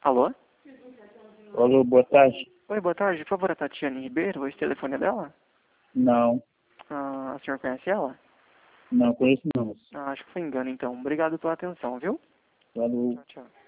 Alô? Alô, boa tarde. Oi, boa tarde. Por favor, a Tatiane Ribeiro, esse telefone é dela? Não, A senhora conhece ela? não conheço não. Acho que foi engano, então. Obrigado pela atenção, viu? Falou. Tchau, tchau.